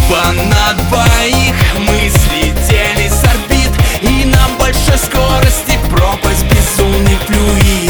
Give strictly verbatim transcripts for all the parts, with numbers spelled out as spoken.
Небо на двоих, мы слетели с орбит, и на большой скорости пропасть безумный флюид.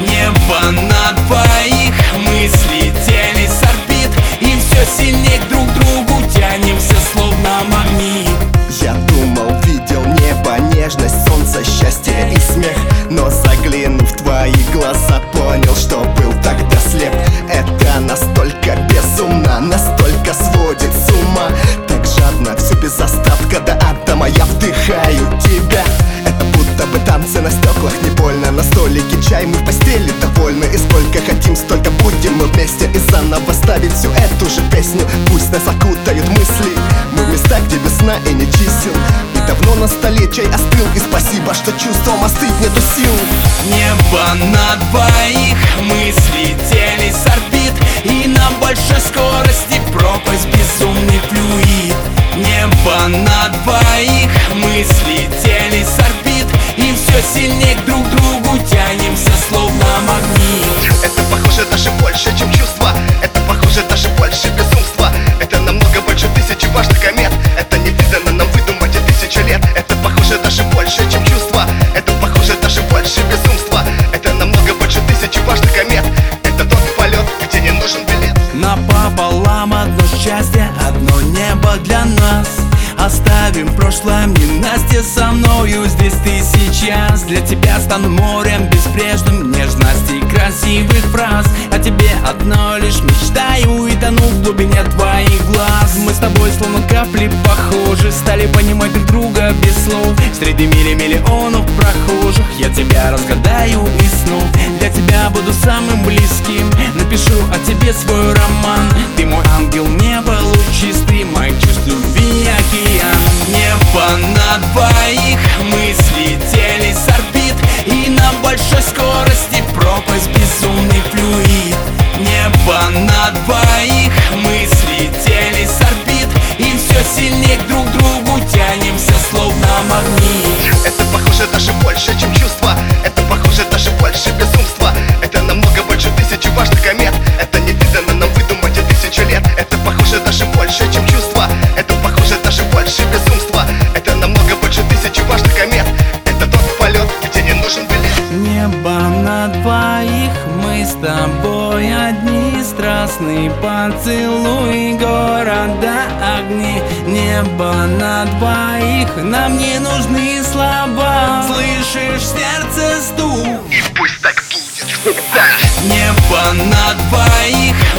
Небо на двоих, мы слетели с орбит, и все сильнее друг к другу тянемся, словно магнит. Я думал, видел небо, нежность, солнце, счастье и смех, но заглянув в твои глаза, понял, что был тогда слеп. Это настолько безумно, настолько сводит с ума, так жадно, все без остатка до атома я вдыхаю тебя. Это будто бы танцы на стеклах, не больно. На столике чай, мы в постели довольны, и сколько хотим, столько будем мы вместе. И заново ставить всю эту же песню, пусть нас окутают мысли. Мы в местах, где весна и не чисел, и давно на столе чай остыл, и спасибо, что чувством остыть нету сил. Небо на двоих, мы слетели с орбит, и на большой скорости пропасть безумный флюид. Небо на двоих, мы слетели с орбит, и все сильнее друг к другу тянемся, словно магнит. Это похоже даже больше, чем чувство. Это похоже даже больше безумства. Это намного больше тысячи важных комет. Это не видано нам выдумать и тысячи лет. Это похоже даже больше, чем чувство. Это похоже даже больше безумства. Это намного больше тысячи важных комет. Это тот полет, где не нужен билет. Напополам одно счастье, одно небо для нас. Оставим прошлое ненастье, со мною здесь ты сейчас. Для тебя стану морем безбрежным нежности и красивых фраз. О тебе одно лишь мечтаю и тону в глубине твоих глаз. Мы с тобой словно капли похожи, стали понимать друг друга без слов. Среди мили миллионов прохожих я тебя разгадаю из снов. Для тебя буду самым близким, напишу о тебе свой роман. Ты мой ангел, небо лучистый, моих чувств, любви океан. Небо на двоих, мы слетели с орбит, и на большой скорости пропасть безумный флюид. Небо на двоих, мы слетели с орбит, и все сильнее друг к другу тянемся, словно магнит. Это похоже даже больше, чем чувство. Это похоже даже больше безумства. Это намного больше тысячи важных комет. Это не видано нам выдумать и тысячи лет. Это похоже даже больше, чем чувство. Это похоже даже больше безумства. Это намного больше тысячи важных комет. Это тот полет, где не нужен билет. Небо на двоих, мы с тобой одни, страстный поцелуй, города огни. Небо на двоих, нам не нужны слова. Слышишь сердце стук? И пусть так будет всегда. Небо на двоих,